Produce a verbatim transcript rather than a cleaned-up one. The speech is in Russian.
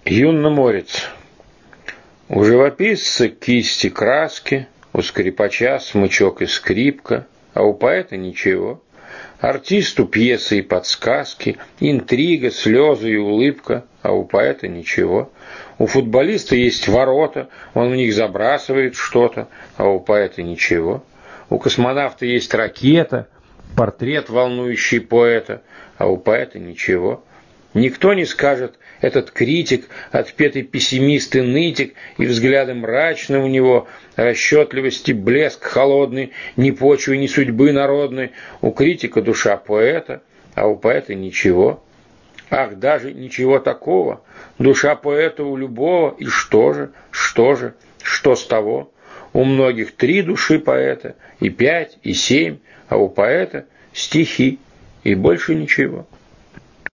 Юнноморец. У живописца кисти краски, у скрипача смычок и скрипка, а у поэта ничего. Артисту пьесы и подсказки, интрига, слезы и улыбка, а у поэта ничего. У футболиста есть ворота, он в них забрасывает что-то, а у поэта ничего. У космонавта есть ракета, портрет, волнующий поэта, а у поэта ничего. Никто не скажет: этот критик, отпетый пессимист и нытик, и взгляды мрачны у него, расчетливости блеск холодный, ни почвы, ни судьбы народной. У критика душа поэта, а у поэта ничего. Ах, даже ничего такого. Душа поэта у любого, и что же, что же, что с того? У многих три души поэта, и пять, и семь, а у поэта стихи, и больше ничего.